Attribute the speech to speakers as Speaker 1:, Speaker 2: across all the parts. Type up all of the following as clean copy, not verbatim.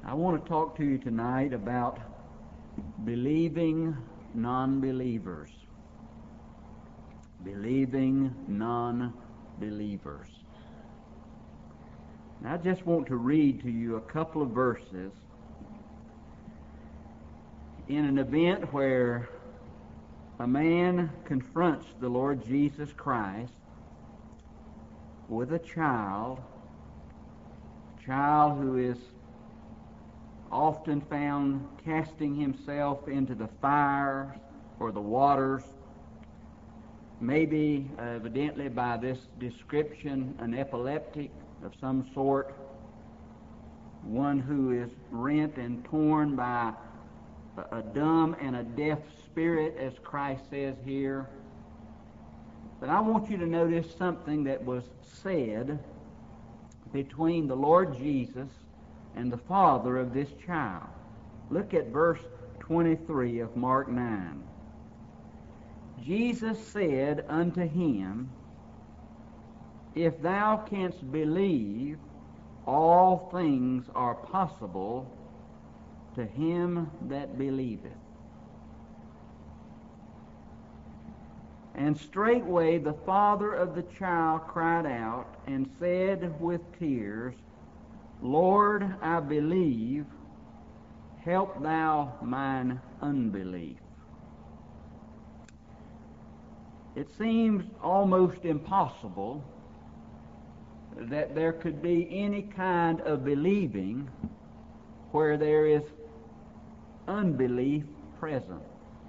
Speaker 1: I want to talk to you tonight about believing non-believers. Believing non-believers. Now, I just want to read to you a couple of verses in an event where a man confronts the Lord Jesus Christ with a child who is often found casting himself into the fire or the waters, maybe evidently by this description an epileptic of some sort, one who is rent and torn by a dumb and a deaf spirit, as Christ says here. But I want you to notice something that was said between the Lord Jesus and the father of this child. Look at verse 23 of Mark 9. Jesus said unto him, If thou canst believe, all things are possible to him that believeth. And straightway the father of the child cried out and said with tears, Lord, I believe, help thou mine unbelief. It seems almost impossible that there could be any kind of believing where there is unbelief present.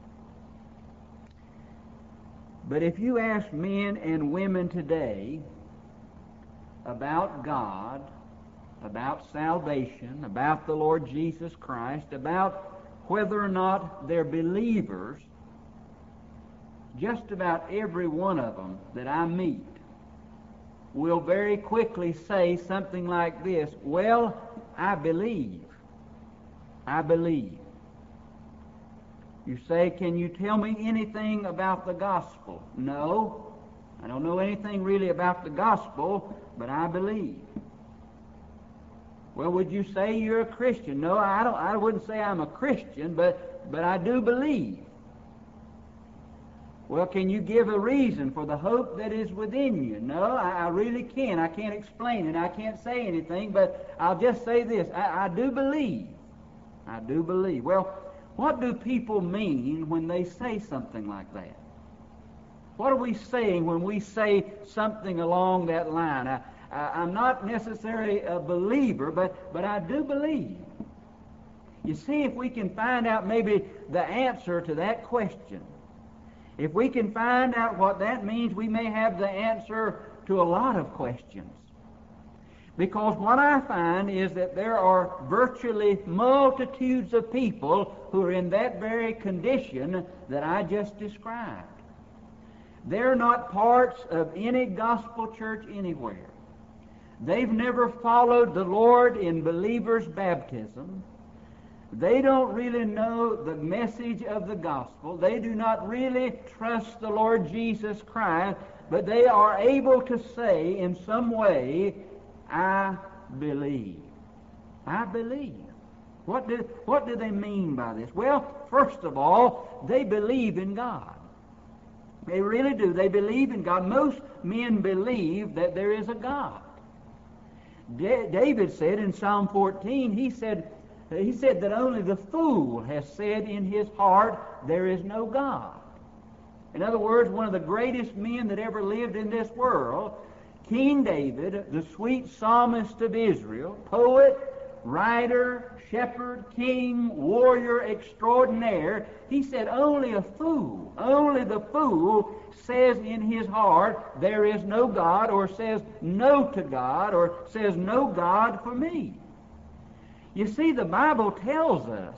Speaker 1: But if you ask men and women today about God, about salvation, about the Lord Jesus Christ, about whether or not they're believers, just about every one of them that I meet will very quickly say something like this: well, I believe. I believe. You say, can you tell me anything about the gospel? No, I don't know anything really about the gospel, but I believe. Well, would you say you're a Christian? No, I wouldn't say I'm a Christian, but I do believe. Well, can you give a reason for the hope that is within you? No, I really can't. I can't explain it. I can't say anything, but I'll just say this. I do believe. I do believe. Well, what do people mean when they say something like that? What are we saying when we say something along that line? I'm not necessarily a believer, but I do believe. You see, if we can find out maybe the answer to that question, if we can find out what that means, we may have the answer to a lot of questions. Because what I find is that there are virtually multitudes of people who are in that very condition that I just described. They're not parts of any gospel church anywhere. They've never followed the Lord in believers' baptism. They don't really know the message of the gospel. They do not really trust the Lord Jesus Christ, but they are able to say in some way, I believe. I believe. What do they mean by this? Well, first of all, they believe in God. They really do. They believe in God. Most men believe that there is a God. David said in Psalm 14, he said that only the fool has said in his heart, there is no God. In other words, one of the greatest men that ever lived in this world, King David, the sweet psalmist of Israel, poet, writer, shepherd, king, warrior extraordinaire, he said only the fool says in his heart, there is no God, or says no to God, or says no God for me. You see, the Bible tells us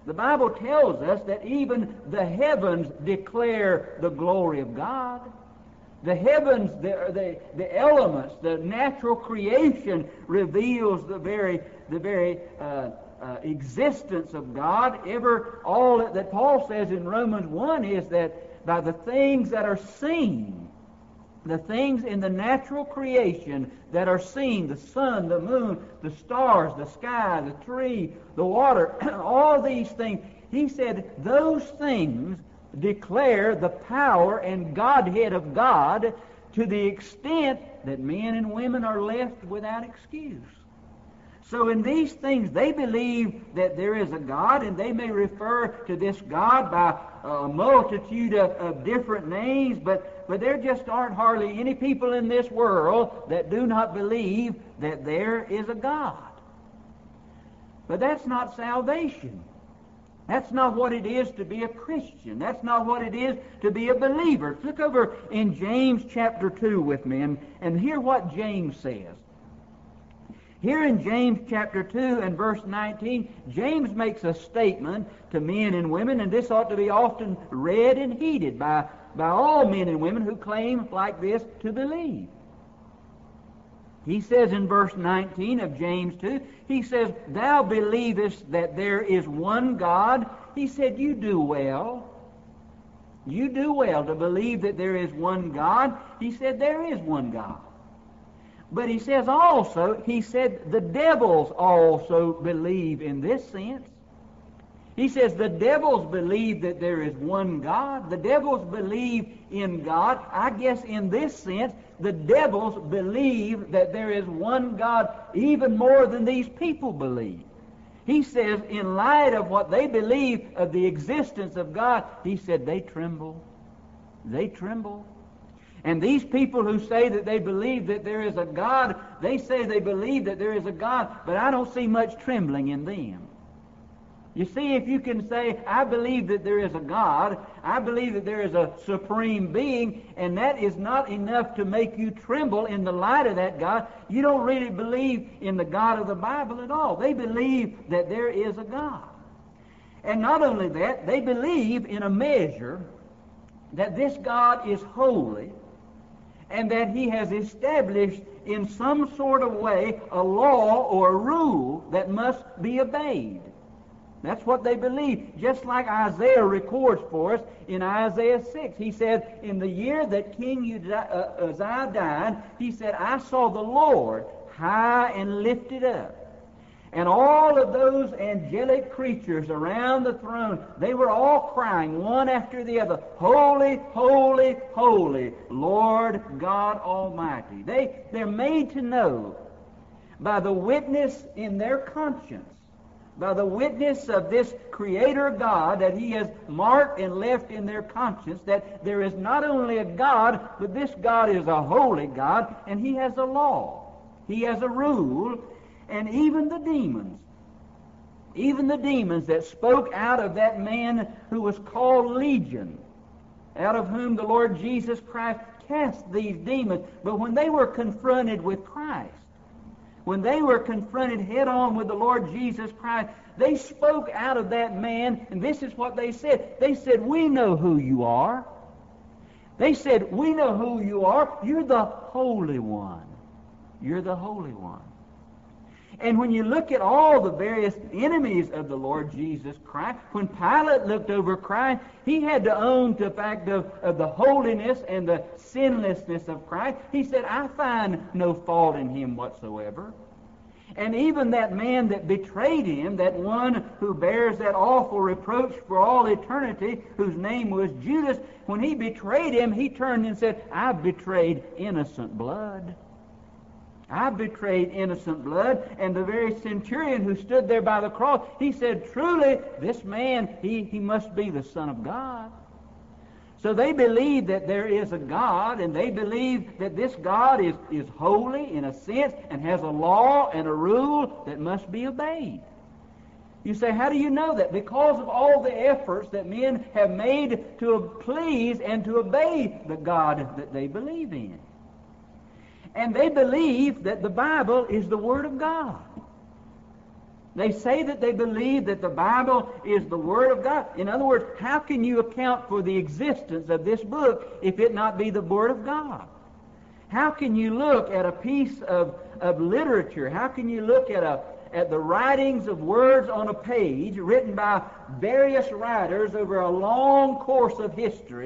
Speaker 1: that even the heavens declare the glory of God. The heavens, the elements, the natural creation reveals the very existence of God. All that Paul says in Romans 1 is that by the things that are seen, The things in the natural creation that are seen, the sun, the moon, the stars, the sky, the tree, the water, all these things, he said those things declare the power and Godhead of God to the extent that men and women are left without excuse. So in these things, they believe that there is a God, and they may refer to this God by a multitude of different names, but there just aren't hardly any people in this world that do not believe that there is a God. But that's not salvation. That's not what it is to be a Christian. That's not what it is to be a believer. Look over in James chapter 2 with me and hear what James says. Here in James chapter 2 and verse 19, James makes a statement to men and women, and this ought to be often read and heeded by all men and women who claim like this to believe. He says in verse 19 of James 2, he says, "Thou believest that there is one God." He said, you do well. You do well to believe that there is one God. He said, there is one God. But he says also, he said, the devils also believe in this sense. He says the devils believe that there is one God. The devils believe in God. I guess in this sense, the devils believe that there is one God even more than these people believe. He says, in light of what they believe of the existence of God, he said they tremble. They tremble. And these people who say that they believe that there is a God, they say they believe that there is a God, but I don't see much trembling in them. You see, if you can say, I believe that there is a God, I believe that there is a supreme being, and that is not enough to make you tremble in the light of that God, you don't really believe in the God of the Bible at all. They believe that there is a God. And not only that, they believe in a measure that this God is holy, and that he has established in some sort of way a law or a rule that must be obeyed. That's what they believe. Just like Isaiah records for us in Isaiah 6. He said, in the year that King Uzziah died, he said, I saw the Lord high and lifted up. And all of those angelic creatures around the throne, they were all crying one after the other, Holy, holy, holy, Lord God Almighty. They're made to know by the witness in their conscience, by the witness of this Creator God that he has marked and left in their conscience, that there is not only a God, but this God is a holy God, and he has a law. He has a rule. And even the demons that spoke out of that man who was called Legion, out of whom the Lord Jesus Christ cast these demons. But when they were confronted with Christ, when they were confronted head on with the Lord Jesus Christ, they spoke out of that man, and this is what they said. They said, we know who you are. They said, we know who you are. You're the Holy One. You're the Holy One. And when you look at all the various enemies of the Lord Jesus Christ, when Pilate looked over Christ, he had to own the fact of the holiness and the sinlessness of Christ. He said, I find no fault in him whatsoever. And even that man that betrayed him, that one who bears that awful reproach for all eternity, whose name was Judas, when he betrayed him, he turned and said, I've betrayed innocent blood. I betrayed innocent blood. And the very centurion who stood there by the cross, he said, truly, this man, he must be the Son of God. So they believe that there is a God, and they believe that this God is holy in a sense, and has a law and a rule that must be obeyed. You say, how do you know that? Because of all the efforts that men have made to please and to obey the God that they believe in. And they believe that the Bible is the Word of God. They say that they believe that the Bible is the Word of God. In other words, how can you account for the existence of this book if it not be the Word of God? How can you look at a piece of literature? How can you look at the writings of words on a page written by various writers over a long course of history,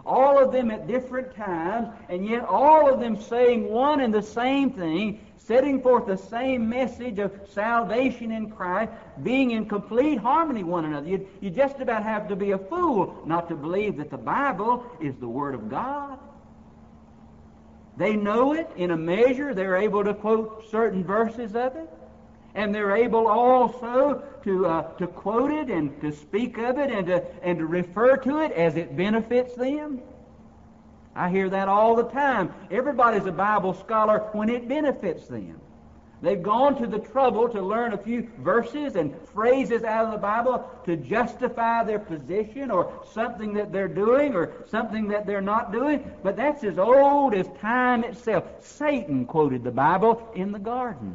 Speaker 1: all of them at different times, and yet all of them saying one and the same thing, setting forth the same message of salvation in Christ, being in complete harmony one another. You just about have to be a fool not to believe that the Bible is the Word of God. They know it in a measure. They're able to quote certain verses of it. And they're able also to quote it and to speak of it and to refer to it as it benefits them. I hear that all the time. Everybody's a Bible scholar when it benefits them. They've gone to the trouble to learn a few verses and phrases out of the Bible to justify their position or something that they're doing or something that they're not doing. But that's as old as time itself. Satan quoted the Bible in the garden.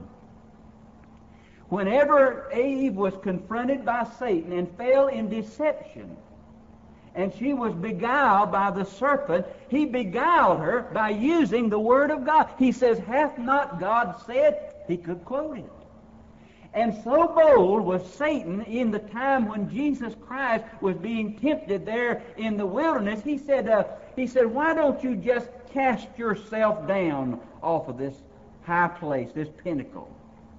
Speaker 1: Whenever Eve was confronted by Satan and fell in deception, and she was beguiled by the serpent, he beguiled her by using the Word of God. He says, "Hath not God said?" He could quote it. And so bold was Satan in the time when Jesus Christ was being tempted there in the wilderness. He said, "Why don't you just cast yourself down off of this high place, this pinnacle?"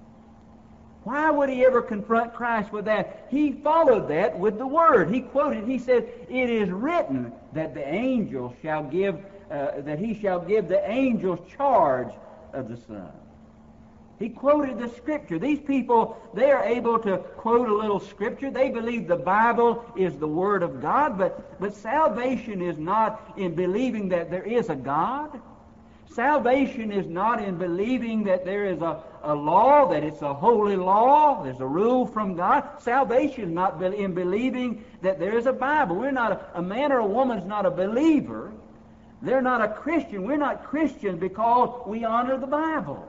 Speaker 1: Why would he ever confront Christ with that? He followed that with the Word. He quoted, he said, "It is written that the angel shall give, that he shall give the angels charge of the Son." He quoted the Scripture. These people, they are able to quote a little Scripture. They believe the Bible is the Word of God, but salvation is not in believing that there is a God. Salvation is not in believing that there is a law, that it's a holy law, there's a rule from God. Salvation is not in believing that there is a Bible. We're not a man or a woman is not a believer. They're not a Christian. We're not Christians because we honor the Bible.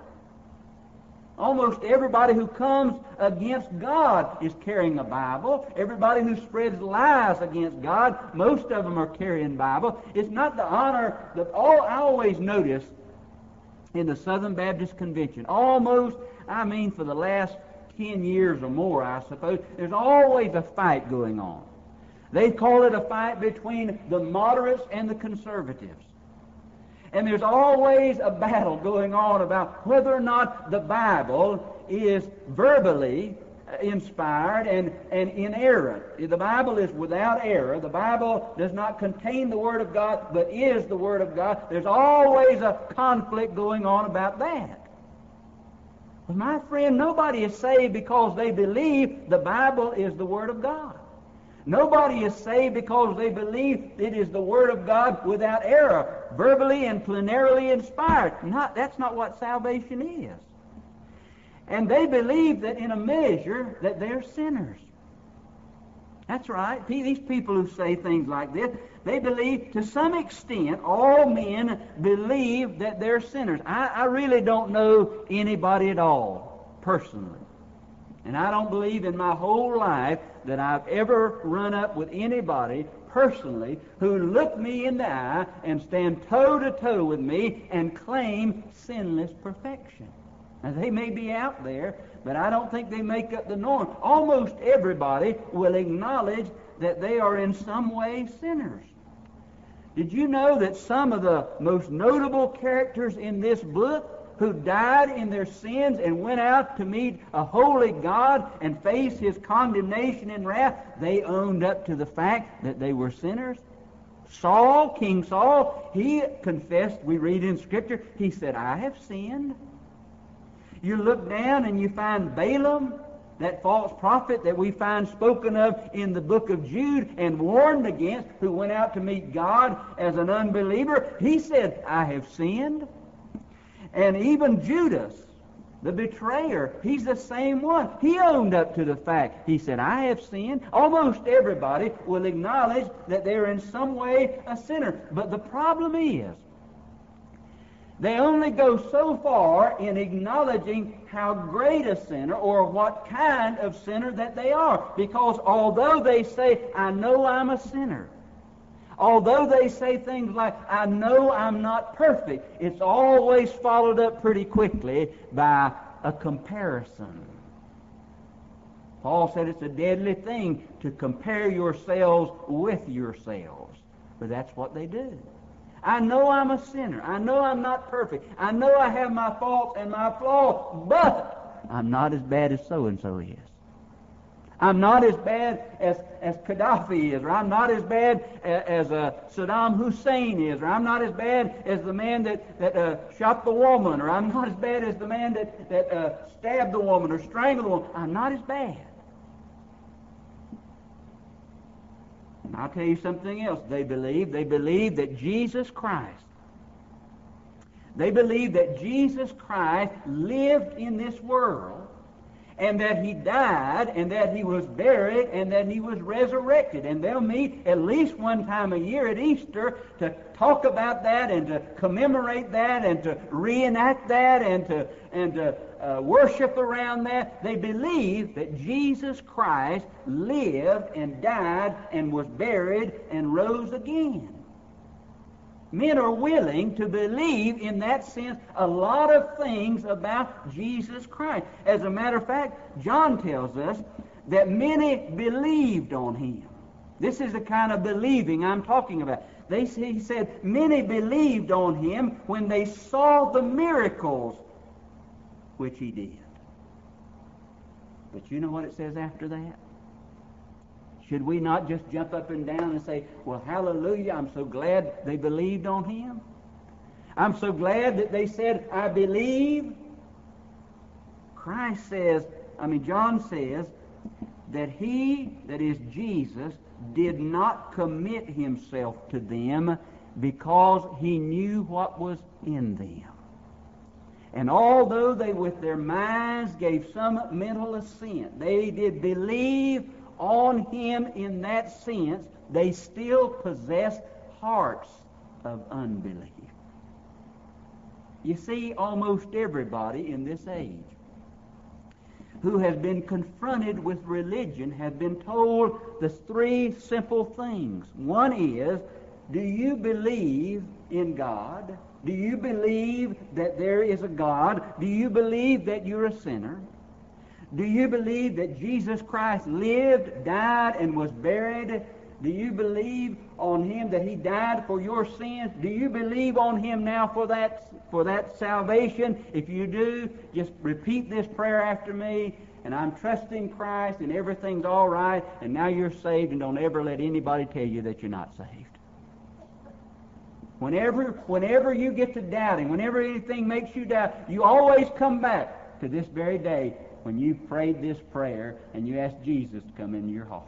Speaker 1: Almost everybody who comes against God is carrying a Bible. Everybody who spreads lies against God, most of them are carrying Bible. It's not the honor that I always notice in the Southern Baptist Convention, for the last 10 years or more, I suppose, there's always a fight going on. They call it a fight between the moderates and the conservatives. And there's always a battle going on about whether or not the Bible is verbally inspired and inerrant. The Bible is without error. The Bible does not contain the Word of God, but is the Word of God. There's always a conflict going on about that. But my friend, nobody is saved because they believe the Bible is the Word of God. Nobody is saved because they believe it is the Word of God without error, verbally and plenarily inspired. That's not what salvation is. And they believe that in a measure that they're sinners. That's right. These people who say things like this, they believe to some extent all men believe that they're sinners. I really don't know anybody at all, personally. And I don't believe in my whole life that I've ever run up with anybody personally who looked me in the eye and stand toe-to-toe with me and claim sinless perfection. Now, they may be out there, but I don't think they make up the norm. Almost everybody will acknowledge that they are in some way sinners. Did you know that some of the most notable characters in this book who died in their sins and went out to meet a holy God and face His condemnation and wrath, they owned up to the fact that they were sinners? Saul, King Saul, he confessed, we read in Scripture, he said, "I have sinned." You look down and you find Balaam, that false prophet that we find spoken of in the book of Jude and warned against, who went out to meet God as an unbeliever. He said, "I have sinned." And even Judas, the betrayer, he's the same one. He owned up to the fact. He said, "I have sinned." Almost everybody will acknowledge that they're in some way a sinner. But the problem is, they only go so far in acknowledging how great a sinner or what kind of sinner that they are. Because although they say, "I know I'm a sinner," although they say things like, "I know I'm not perfect," it's always followed up pretty quickly by a comparison. Paul said it's a deadly thing to compare yourselves with yourselves. But that's what they do. I know I'm a sinner. I know I'm not perfect. I know I have my faults and my flaws, but I'm not as bad as so-and-so is. I'm not as bad as Gaddafi is, or I'm not as bad as Saddam Hussein is, or I'm not as bad as the man that shot the woman, or I'm not as bad as the man that stabbed the woman or strangled the woman. I'm not as bad. And I'll tell you something else. They believe that Jesus Christ, they believe that Jesus Christ lived in this world, and that He died, and that He was buried, and that He was resurrected. And they'll meet at least one time a year at Easter to talk about that, and to commemorate that, and to reenact that, and to worship around that. They believe that Jesus Christ lived and died and was buried and rose again. Men are willing to believe, in that sense, a lot of things about Jesus Christ. As a matter of fact, John tells us that many believed on Him. This is the kind of believing I'm talking about. He said, many believed on Him when they saw the miracles which He did. But you know what it says after that? Should we not just jump up and down and say, well, hallelujah, I'm so glad they believed on Him. I'm so glad that they said, I believe. John says that He, that is Jesus, did not commit Himself to them because He knew what was in them. And although they with their minds gave some mental assent, they did believe on Him in that sense, they still possessed hearts of unbelief. You see, almost everybody in this age who has been confronted with religion has been told the three simple things. One is, do you believe in God? Do you believe that there is a God? Do you believe that you're a sinner? Do you believe that Jesus Christ lived, died, and was buried? Do you believe on Him that He died for your sins? Do you believe on Him now for that salvation? If you do, just repeat this prayer after me, and I'm trusting Christ, and everything's all right, and now you're saved, and don't ever let anybody tell you that you're not saved. Whenever you get to doubting, whenever anything makes you doubt, you always come back to this very day when you prayed this prayer and you asked Jesus to come into your heart.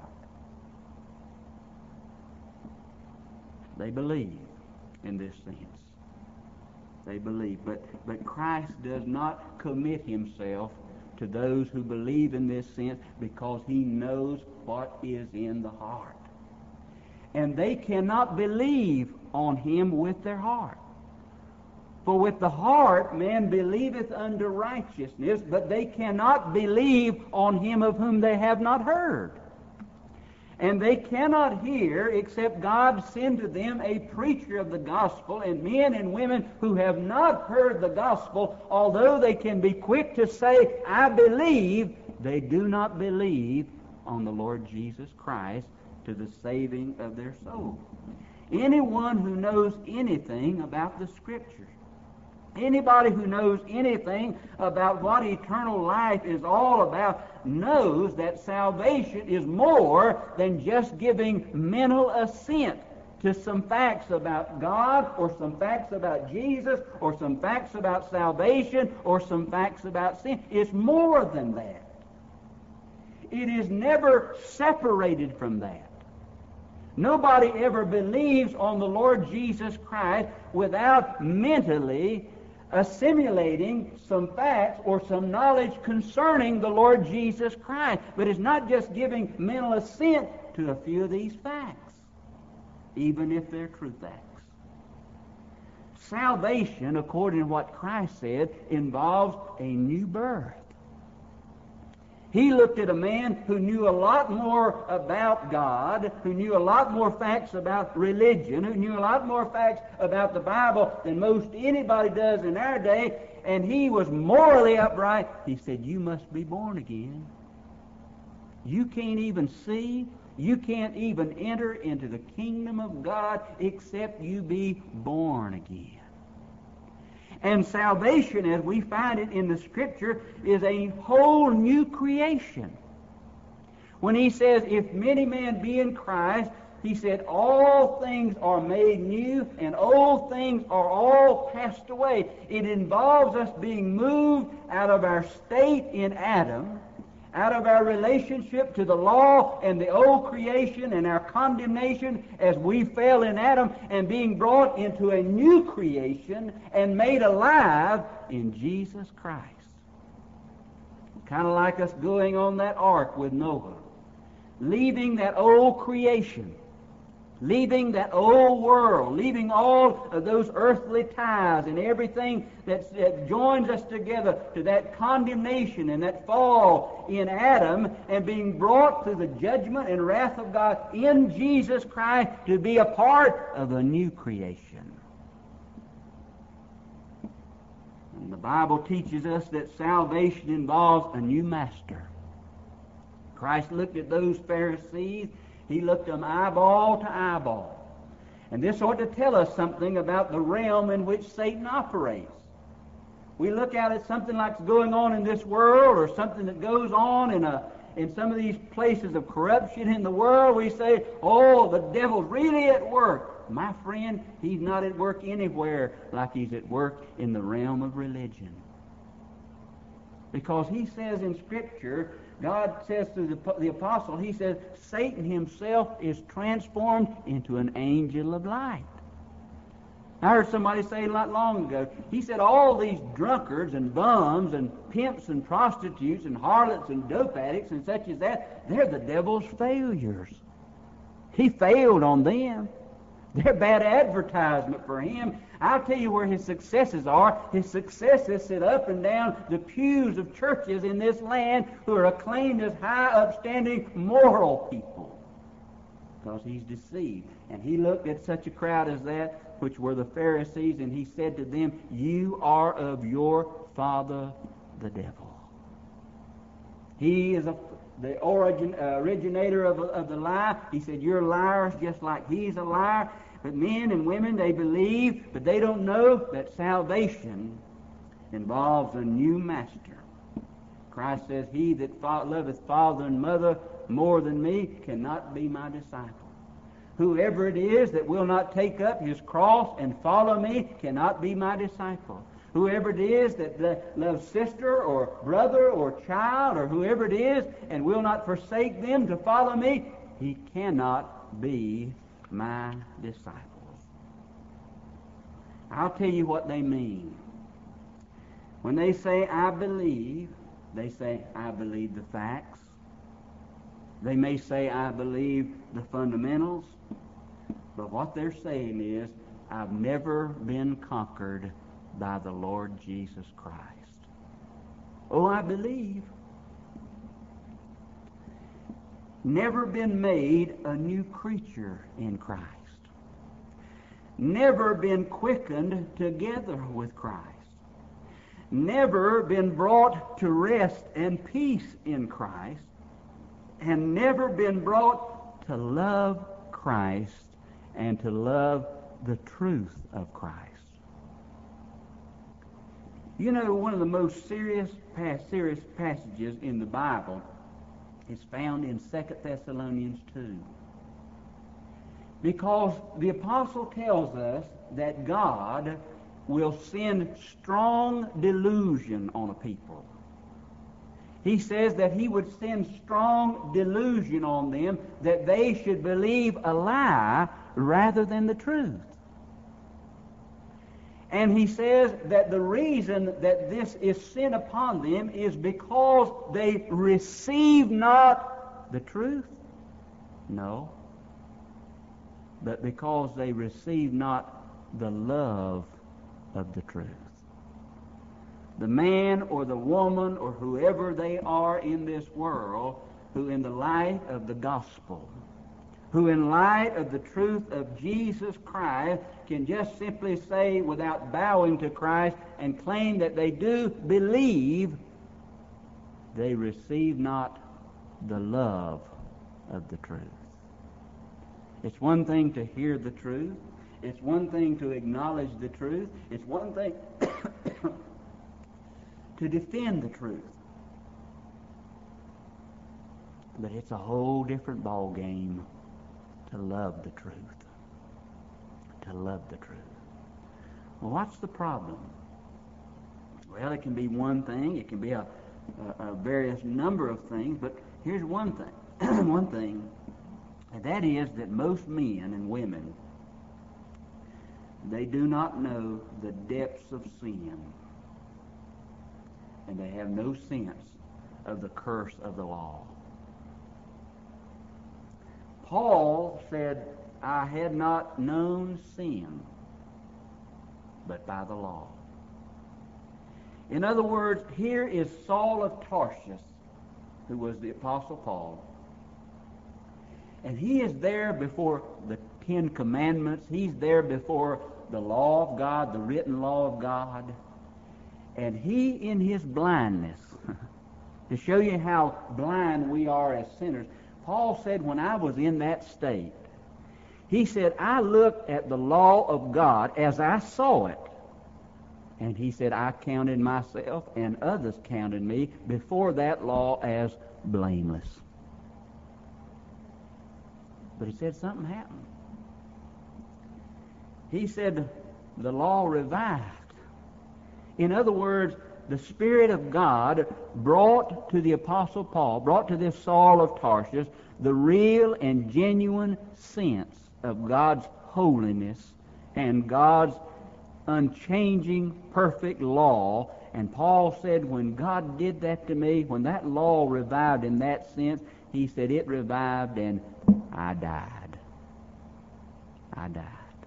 Speaker 1: They believe in this sense. They believe. But Christ does not commit Himself to those who believe in this sense because He knows what is in the heart. And they cannot believe on Him with their heart. For with the heart man believeth unto righteousness, but they cannot believe on Him of whom they have not heard. And they cannot hear except God send to them a preacher of the gospel, and men and women who have not heard the gospel, although they can be quick to say, I believe, they do not believe on the Lord Jesus Christ to the saving of their soul. Anyone who knows anything about the Scriptures, anybody who knows anything about what eternal life is all about, knows that salvation is more than just giving mental assent to some facts about God, or some facts about Jesus, or some facts about salvation, or some facts about sin. It's more than that. It is never separated from that. Nobody ever believes on the Lord Jesus Christ without mentally assimilating some facts or some knowledge concerning the Lord Jesus Christ. But it's not just giving mental assent to a few of these facts, even if they're true facts. Salvation, according to what Christ said, involves a new birth. He looked at a man who knew a lot more about God, who knew a lot more facts about religion, who knew a lot more facts about the Bible than most anybody does in our day, and he was morally upright. He said, you must be born again. You can't even see You can't even enter into the kingdom of God except you be born again. And salvation, as we find it in the Scripture, is a whole new creation. When he says, if many men be in Christ, he said, all things are made new, and old things are all passed away. It involves us being moved out of our state in Adam, out of our relationship to the law and the old creation and our condemnation as we fell in Adam, and being brought into a new creation and made alive in Jesus Christ. Kind of like us going on that ark with Noah, leaving that old creation, leaving that old world, leaving all of those earthly ties and everything that joins us together to that condemnation and that fall in Adam, and being brought to the judgment and wrath of God in Jesus Christ to be a part of a new creation. And the Bible teaches us that salvation involves a new master. Christ looked at those Pharisees. He looked them eyeball to eyeball. And this ought to tell us something about the realm in which Satan operates. We look at it something like what's going on in this world, or something that goes on in some of these places of corruption in the world. We say, oh, the devil's really at work. My friend, he's not at work anywhere like he's at work in the realm of religion. Because he says in Scripture, God says to the apostle, he says, Satan himself is transformed into an angel of light. I heard somebody say not long ago, he said all these drunkards and bums and pimps and prostitutes and harlots and dope addicts and such as that, they're the devil's failures. He failed on them. They're bad advertisement for him. I'll tell you where his successes are. His successes sit up and down the pews of churches in this land who are acclaimed as high, upstanding, moral people. Because he's deceived. And he looked at such a crowd as that, which were the Pharisees, and he said to them, you are of your father, the devil. He is the originator of the lie. He said, you're liars just like he's a liar. But men and women, they believe, but they don't know that salvation involves a new master. Christ says, he that loveth father and mother more than me cannot be my disciple. Whoever it is that will not take up his cross and follow me cannot be my disciple. Whoever it is that loves sister or brother or child or whoever it is and will not forsake them to follow me, he cannot be my disciples. I'll tell you what they mean. When they say, I believe, they say, I believe the facts. They may say, I believe the fundamentals. But what they're saying is, I've never been conquered by the Lord Jesus Christ. Oh, I believe. Never been made a new creature in Christ. Never been quickened together with Christ. Never been brought to rest and peace in Christ. And never been brought to love Christ and to love the truth of Christ. You know, one of the most serious passages in the Bible is found in 2 Thessalonians 2. Because the apostle tells us that God will send strong delusion on a people. He says that he would send strong delusion on them that they should believe a lie rather than the truth. And he says that the reason that this is sent upon them is because they receive not the truth. No. But because they receive not the love of the truth. The man or the woman or whoever they are in this world who in the light of the gospel, who in light of the truth of Jesus Christ can just simply say without bowing to Christ and claim that they do believe, they receive not the love of the truth. It's one thing to hear the truth. It's one thing to acknowledge the truth. It's one thing to defend the truth. But it's a whole different ball game to love the truth. To love the truth. Well, what's the problem? Well, it can be one thing. It can be a various number of things. But here's one thing. One thing, and that is that most men and women, they do not know the depths of sin. And they have no sense of the curse of the law. Paul said, I had not known sin but by the law. In other words, here is Saul of Tarsus, who was the Apostle Paul. And he is there before the Ten Commandments. He's there before the law of God, the written law of God. And he, in his blindness, to show you how blind we are as sinners, Paul said, when I was in that state, he said, I looked at the law of God as I saw it. And he said, I counted myself and others counted me before that law as blameless. But he said something happened. He said the law revived. In other words, the Spirit of God brought to the Apostle Paul, brought to this Saul of Tarsus, the real and genuine sense of God's holiness and God's unchanging, perfect law. And Paul said, when God did that to me, when that law revived in that sense, he said it revived and I died. I died.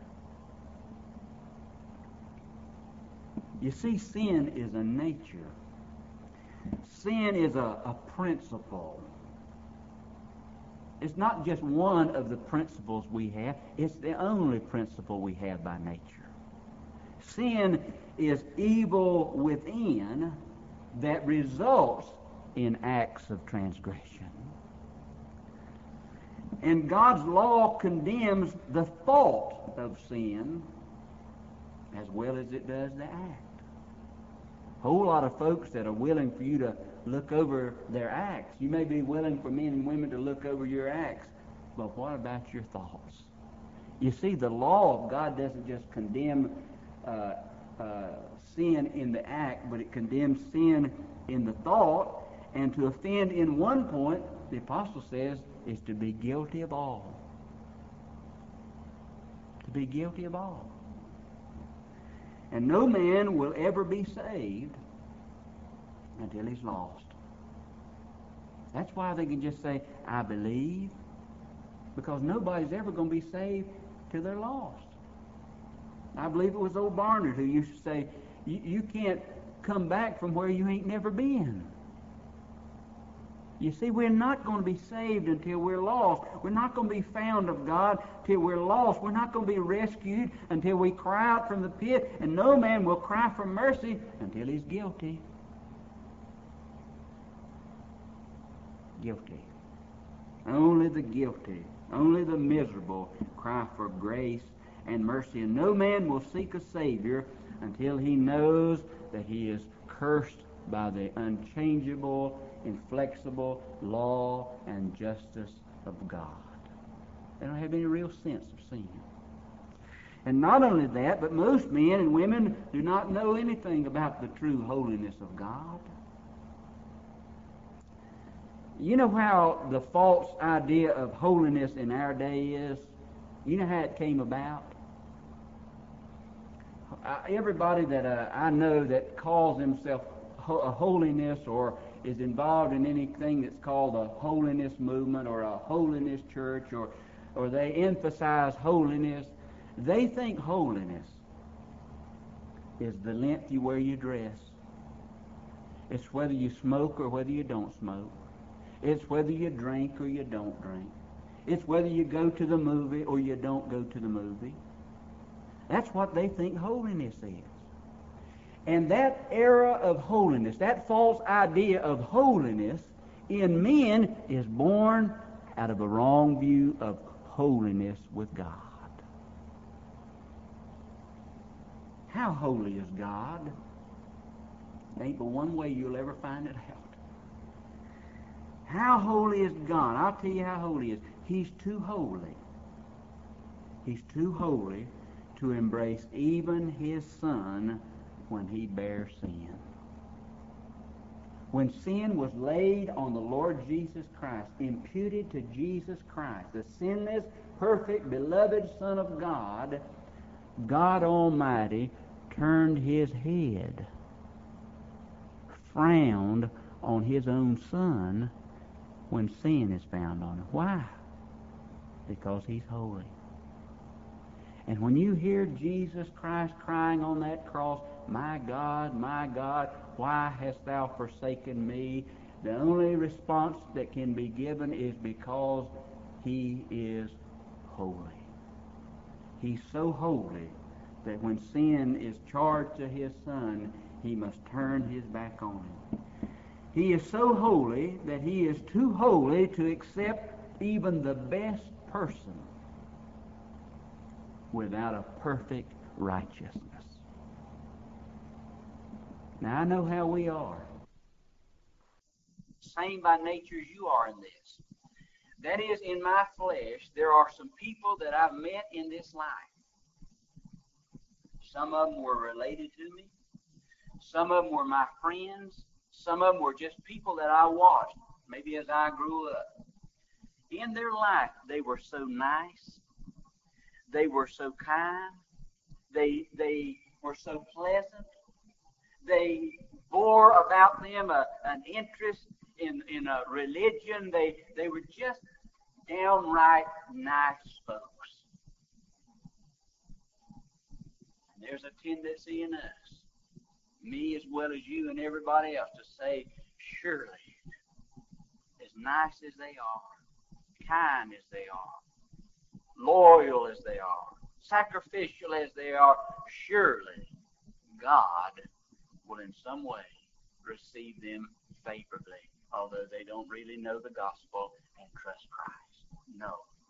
Speaker 1: You see, sin is a nature. Sin is a principle. It's not just one of the principles we have. It's the only principle we have by nature. Sin is evil within that results in acts of transgression. And God's law condemns the thought of sin as well as it does the act. A whole lot of folks that are willing for you to look over their acts. You may be willing for men and women to look over your acts, but what about your thoughts? You see, the law of God doesn't just condemn sin in the act, but it condemns sin in the thought. And to offend in one point, the apostle says, is to be guilty of all. To be guilty of all. And no man will ever be saved until he's lost. That's why they can just say, I believe, because nobody's ever going to be saved till they're lost. I believe it was old Barnard who used to say, you can't come back from where you ain't never been. You see, we're not going to be saved until we're lost. We're not going to be found of God till we're lost. We're not going to be rescued until we cry out from the pit. And no man will cry for mercy until he's guilty. Guilty. Only the guilty, only the miserable cry for grace and mercy. And no man will seek a Savior until he knows that he is cursed by the unchangeable, inflexible law and justice of God. They don't have any real sense of sin. And not only that, but most men and women do not know anything about the true holiness of God. You know how the false idea of holiness in our day is? You know how it came about? Everybody that I know that calls himself a holiness or is involved in anything that's called a holiness movement or a holiness church or they emphasize holiness, they think holiness is the length you wear your dress. It's whether you smoke or whether you don't smoke. It's whether you drink or you don't drink. It's whether you go to the movie or you don't go to the movie. That's what they think holiness is. And that era of holiness, that false idea of holiness in men is born out of a wrong view of holiness with God. How holy is God? There ain't but one way you'll ever find it out. How holy is God? I'll tell you how holy He is. He's too holy. He's too holy to embrace even His Son when He bare sin. When sin was laid on the Lord Jesus Christ, imputed to Jesus Christ, the sinless, perfect, beloved Son of God, God Almighty turned His head, frowned on His own Son when sin is found on Him. Why? Because He's holy. And when you hear Jesus Christ crying on that cross, my God, why hast thou forsaken me? The only response that can be given is because He is holy. He's so holy that when sin is charged to His Son, He must turn His back on Him. He is so holy that He is too holy to accept even the best person without a perfect righteousness. Now, I know how we are. Same by nature as you are in this. That is, in my flesh, there are some people that I've met in this life. Some of them were related to me. Some of them were my friends. Some of them were just people that I watched, maybe as I grew up. In their life, they were so nice. They were so kind. They were so pleasant. They bore about them an interest in a religion. They were just downright nice folks. And there's a tendency in us, me as well as you and everybody else, to say, surely, as nice as they are, kind as they are, loyal as they are, sacrificial as they are, surely God will in some way receive them favorably, although they don't really know the gospel and trust Christ. No.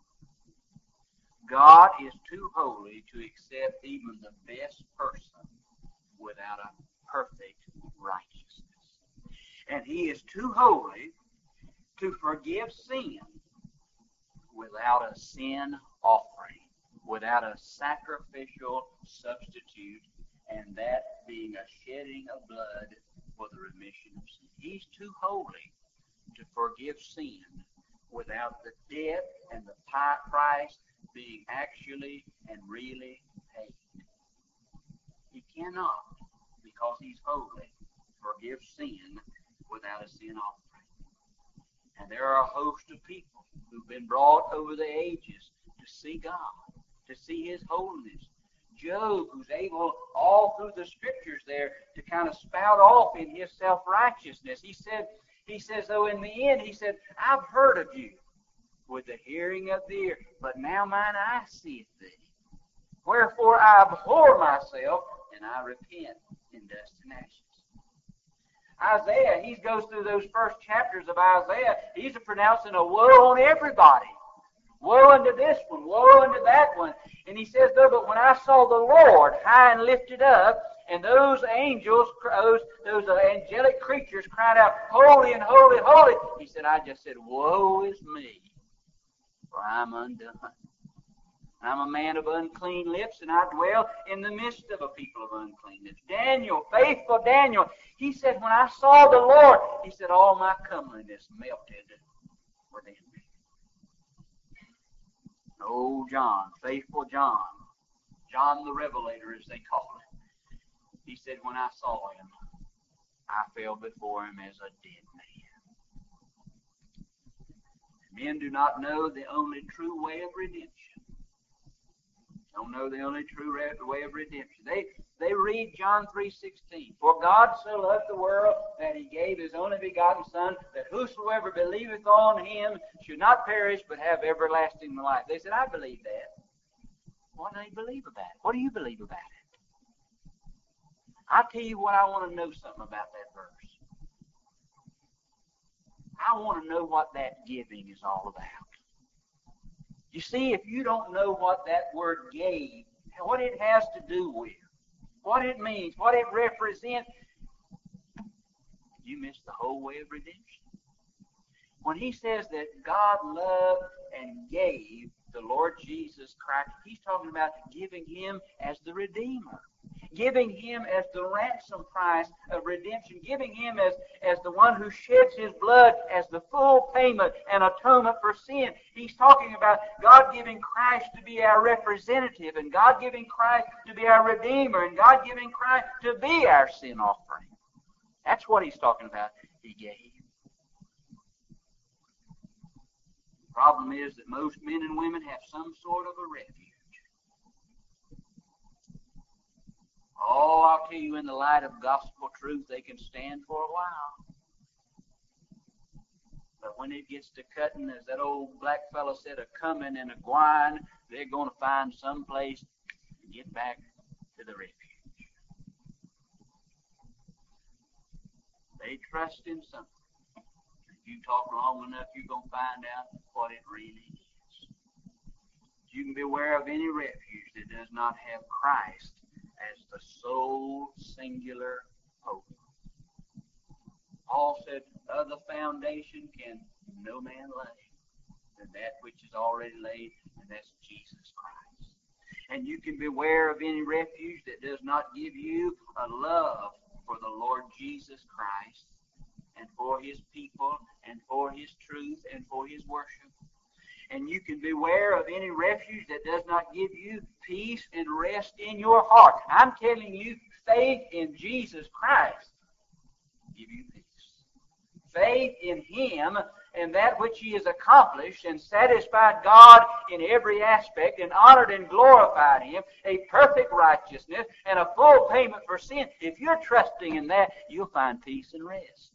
Speaker 1: God is too holy to accept even the best person without a perfect righteousness. And He is too holy to forgive sin without a sin offering, without a sacrificial substitute, and that being a shedding of blood for the remission of sin. He's too holy to forgive sin without the debt and the price being actually and really paid. He cannot, because He's holy, forgive sin without a sin offering. And there are a host of people who've been brought over the ages to see God, to see His holiness. Job, who's able all through the Scriptures there to kind of spout off in his self-righteousness. He says, though in the end, he said, I've heard of you with the hearing of the ear, but now mine eye seeth thee. Wherefore I abhor myself, and I repent in dust and ashes. Isaiah, he goes through those first chapters of Isaiah. He's pronouncing a woe on everybody. Woe unto this one, woe unto that one. And he says, though, but when I saw the Lord high and lifted up, and those angels, those angelic creatures cried out, holy and holy, holy. He said, I just said, woe is me, for I'm undone. I'm a man of unclean lips, and I dwell in the midst of a people of unclean lips. Daniel, faithful Daniel, he said, when I saw the Lord, he said, all my comeliness melted within me. Oh, John, faithful John, John the Revelator, as they call it. He said, when I saw him, I fell before him as a dead man. Men do not know the only true way of redemption. Don't know the only true way of redemption. They read John 3:16. For God so loved the world that He gave His only begotten Son, that whosoever believeth on Him should not perish but have everlasting life. They said, I believe that. What do they believe about it? What do you believe about it? I'll tell you what, I want to know something about that verse. I want to know what that giving is all about. You see, if you don't know what that word gave, what it has to do with, what it means, what it represents, you miss the whole way of redemption. When he says that God loved and gave the Lord Jesus Christ, he's talking about giving him as the Redeemer, giving him as the ransom price of redemption, giving him as the one who sheds his blood as the full payment and atonement for sin. He's talking about God giving Christ to be our representative, and God giving Christ to be our Redeemer, and God giving Christ to be our sin offering. That's what he's talking about. He gave. The problem is that most men and women have some sort of a refuge. Oh, I'll tell you, in the light of gospel truth, they can stand for a while. But when it gets to cutting, as that old black fellow said, a coming and a gwine, they're going to find some place to get back to the refuge. They trust in something. If you talk long enough, you're going to find out what it really is. You can beware of any refuge that does not have Christ as the sole singular hope. Paul said, other foundation can no man lay than that which is already laid, and that's Jesus Christ. And you can beware of any refuge that does not give you a love for the Lord Jesus Christ and for his people and for his truth and for his worship. And you can beware of any refuge that does not give you peace and rest in your heart. I'm telling you, faith in Jesus Christ give you peace. Faith in him and that which he has accomplished and satisfied God in every aspect and honored and glorified him, a perfect righteousness and a full payment for sin. If you're trusting in that, you'll find peace and rest.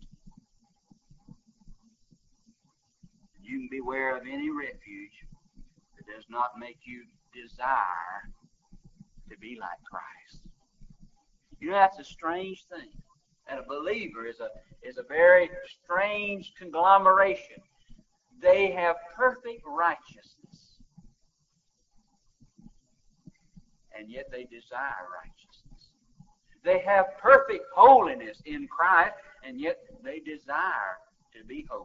Speaker 1: You can beware of any refuge that does not make you desire to be like Christ. You know, that's a strange thing. And a believer is a very strange conglomeration. They have perfect righteousness, and yet they desire righteousness. They have perfect holiness in Christ, and yet they desire to be holy.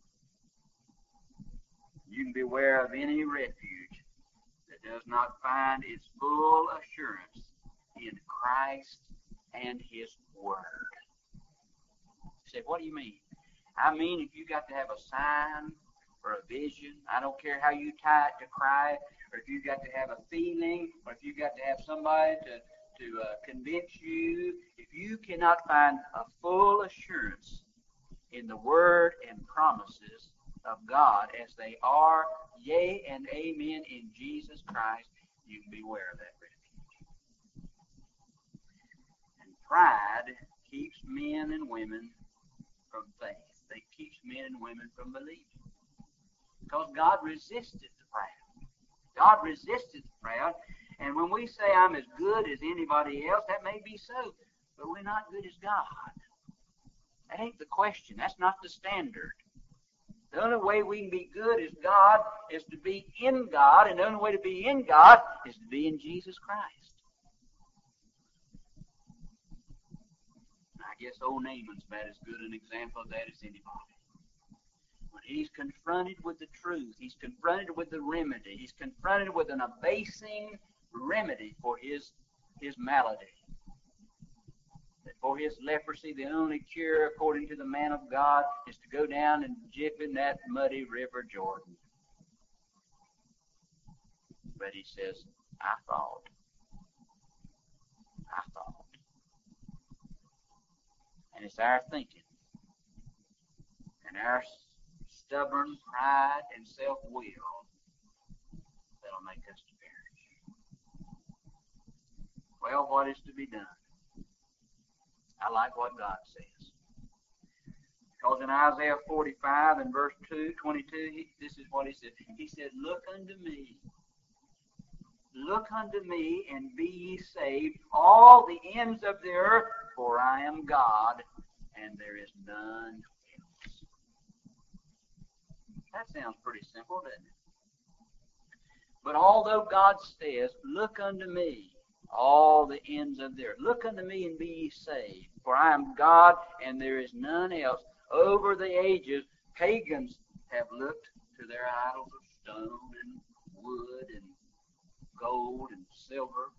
Speaker 1: You can beware of any refuge that does not find its full assurance in Christ and his Word. You say, what do you mean? I mean, if you got to have a sign or a vision, I don't care how you tie it to Christ, or if you got to have a feeling, or if you got to have somebody to convince you, if you cannot find a full assurance in the Word and promises of God as they are, yea and amen in Jesus Christ, you can beware of that refuge. And pride keeps men and women from faith. It keeps men and women from believing. Because God resisted the proud. God resisted the proud. And when we say I'm as good as anybody else, that may be so, but we're not good as God. That ain't the question. That's not the standard. The only way we can be good as God is to be in God, and the only way to be in God is to be in Jesus Christ. I guess old Naaman's about as good an example of that as anybody. When he's confronted with the truth, he's confronted with the remedy, he's confronted with an abasing remedy for his malady. That for his leprosy, the only cure, according to the man of God, is to go down and dip in that muddy river Jordan. But he says, I thought. And it's our thinking and our stubborn pride and self-will that'll make us to perish. Well, what is to be done? I like what God says. Because in Isaiah 45 and verse 22, this is what he said. He said, look unto me. Look unto me and be ye saved, all the ends of the earth, for I am God, and there is none else. That sounds pretty simple, doesn't it? But although God says, look unto me, all the ends of the earth. Look unto me and be ye saved. For I am God, and there is none else. Over the ages, pagans have looked to their idols of stone and wood and gold and silver.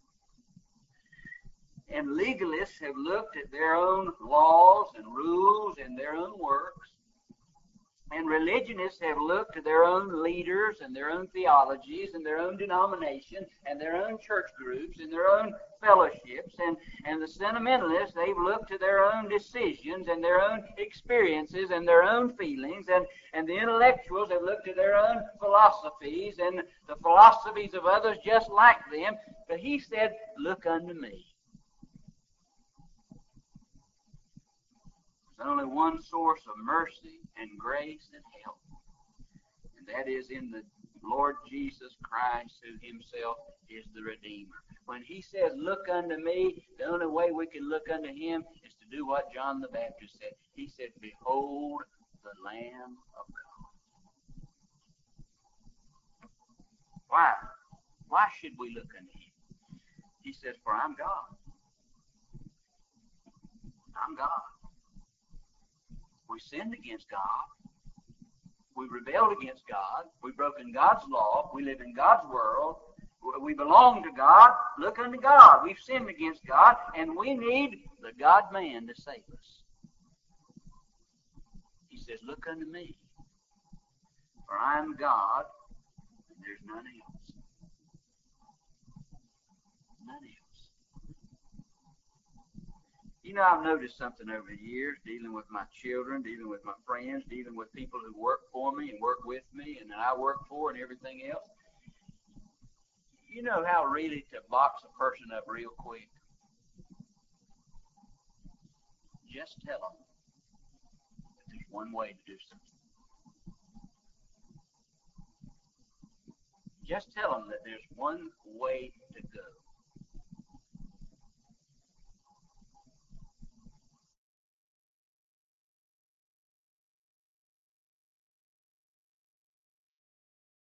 Speaker 1: And legalists have looked at their own laws and rules and their own works. And religionists have looked to their own leaders and their own theologies and their own denomination and their own church groups and their own fellowships. And the sentimentalists, they've looked to their own decisions and their own experiences and their own feelings. And the intellectuals have looked to their own philosophies and the philosophies of others just like them. But he said, look unto me. There's only one source of mercy and grace and help, and that is in the Lord Jesus Christ, who himself is the Redeemer. When he says, look unto me, the only way we can look unto him is to do what John the Baptist said. He said, behold the Lamb of God. Why? Why should we look unto him? He says, for I'm God. I'm God. We sinned against God. We rebelled against God. We've broken God's law. We live in God's world. We belong to God. Look unto God. We've sinned against God, and we need the God-man to save us. He says, look unto me, for I am God, and there's none else. None else. You know, I've noticed something over the years, dealing with my children, dealing with my friends, dealing with people who work for me and work with me and that I work for and everything else. You know how really to box a person up real quick? Just tell them that there's one way to do something. Just tell them that there's one way to go.